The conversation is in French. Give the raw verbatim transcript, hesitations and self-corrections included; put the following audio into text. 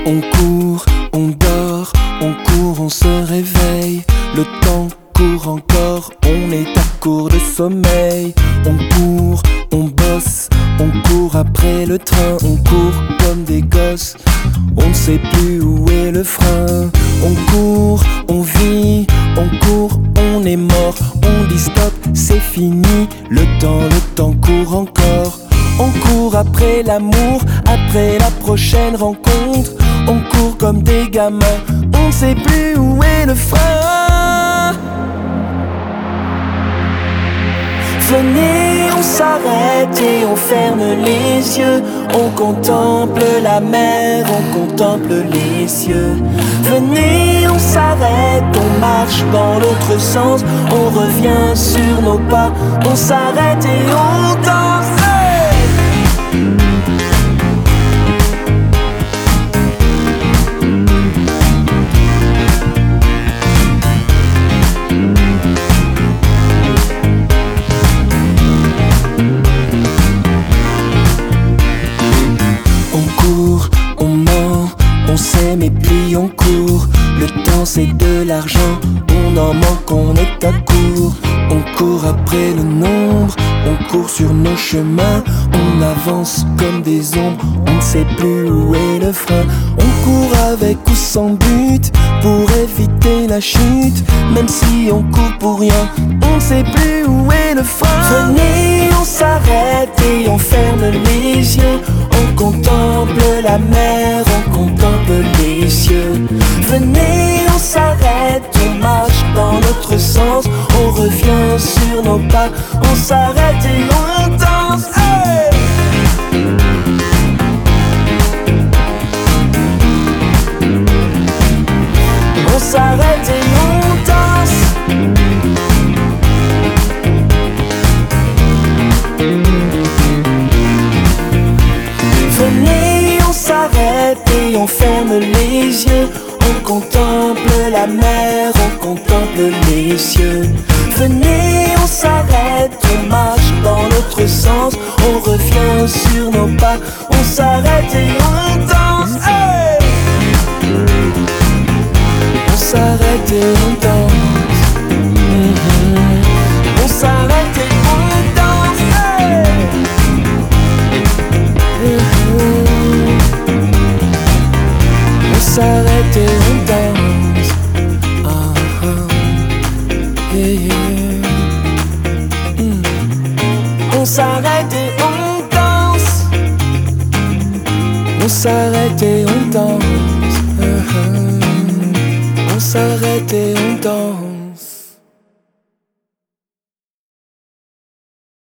On court, on dort, on court, on se réveille. Le temps court encore, on est à court de sommeil. On court, on bosse, on court après le train. On court comme des gosses, on ne sait plus où est le frein. On court, on vit, on court, on est mort. On dit stop, c'est fini, le temps, le temps court encore. On court après l'amour, après la prochaine rencontre. On court comme des gamins, on ne sait plus où est le frein. Venez, on s'arrête et on ferme les yeux. On contemple la mer, on contemple les cieux. Venez, on s'arrête, on marche dans l'autre sens. On revient sur nos pas, on s'arrête et on danse. On s'aime et puis on court. Le temps c'est de l'argent, on en manque, on est à court. On court après le nombre, on court sur nos chemins. On avance comme des ombres, on ne sait plus où est le frein. On court avec ou sans but, pour éviter la chute. Même si on court pour rien, on ne sait plus où est le frein. Venez, on s'arrête et on ferme les yeux. On contemple la mer, on contemple les cieux. Venez, on s'arrête, on marche dans l'autre sens. On revient sur nos pas, on s'arrête et on danse. Hey! On s'arrête et on danse. Venez, on s'arrête et on ferme les yeux. On contemple la mer, on contemple les cieux. Venez, on s'arrête, on marche dans l'autre sens. On revient sur nos pas, on s'arrête et on danse. Hey! On s'arrête et on danse. Mm-hmm. On s'arrête et on danse. Hey! Mm-hmm. On s'arrête et on danse. Uh-huh. Yeah, yeah. Mm. On s'arrête et on danse. On s'arrête et on danse. Uh-huh. On s'arrête et on danse.